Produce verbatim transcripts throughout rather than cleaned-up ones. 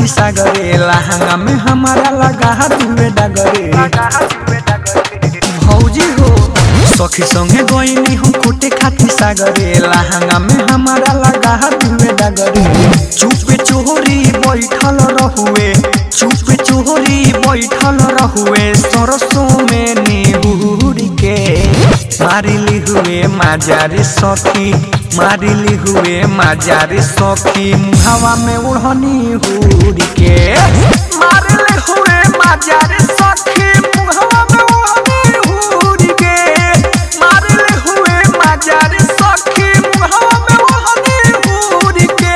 सागरे लहंगा में हमारा लगा दुए डगरे भौजी हो सखी संगे गईनी हम कोटे खाती सागरे लहंगा में हमारा लगा दुए डगरे चुपे चोरी बैठल रहुए चुपे चोरी बैठल रहुए सरसों में निहुर के मारिली हुए माजारी सखी मारिली हुए माजारी सखी हवा में उड़नी हुर के मारिली हुए माजारी सखी हवा में उड़नी हुर के मारिली हुए माजारी सखी हवा में उड़नी हुर के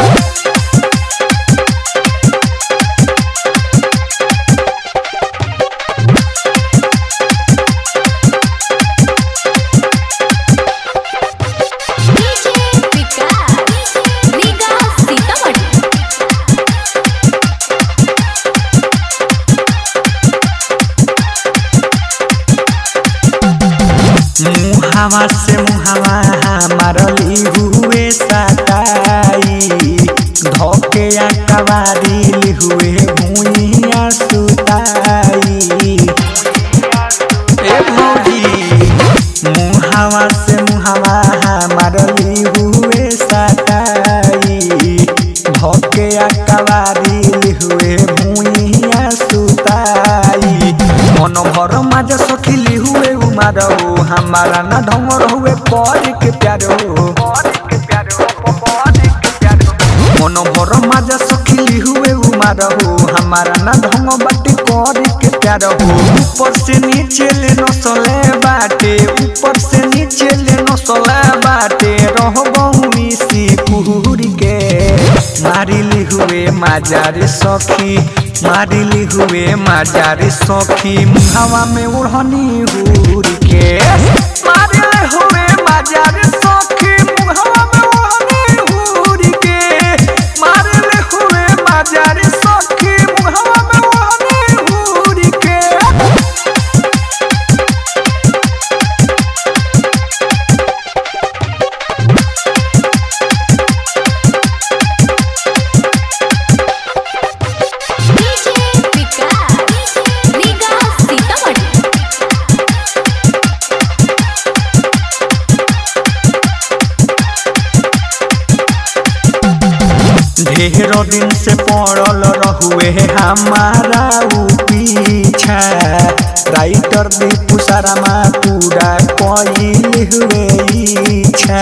मुहावा से मुहावा मारली हुए सताई धोके कवारी हुए भूइया सुताई ए भौजी मुहावा से मुहावा मारली हुए सताई धोके कवारी हुए भूइया सुताई मन भर माज सखिली हुए उमारो हमारा ना ढंगर हुए पर के प्यारो मन भर माजा सखिली हुए उमारो हमारा ना ढंग बाटे कर के प्यारो ऊपर से नीचे ले नसले बाटे ऊपर से नीचे ले नसले बाटे रहबहु मिसी कुहुरी के मारिली हुए माजारी सखी मारिली हुए माजारी सखी हवा में उड़नी हुर के मारिली हुए माजारी सखी हवा में उड़नी हुर के मारिली हुए माजारी सखी हवा में उड़नी हुर के ढेर दिन से पड़ल रहुए हमारा उ पीछा राइटर दीपू शर्मा पूरा कइल हुए इच्छा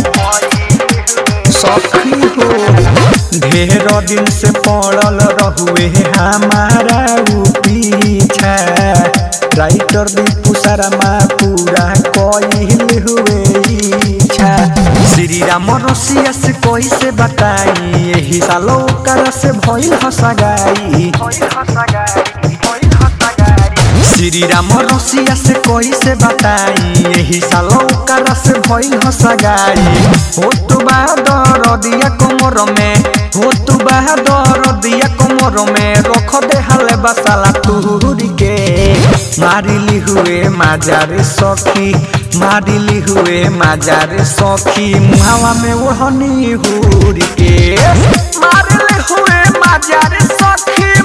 सखी हो ढेर दिन से पड़ल रहुए हमारा उ पीछा राइटर दीपू शर्मा पूरा कइल हुए इच्छा श्री राम रसिया से कैसे बताई यही सालो कर से भइल हसगाई श्री राम रसिया से कैसे बताई यही सालो कर से भइल हसगाई हो तो बहादुर दिया कमर में हो तो बहादुर दिया कमर में रख दे हाले बसाला तुहुरी के मारिली हुए माजारी सखी मारिली हुए माजारी सखी मुहावा में उड़नी हुर के मारिली हुए माजारी सखी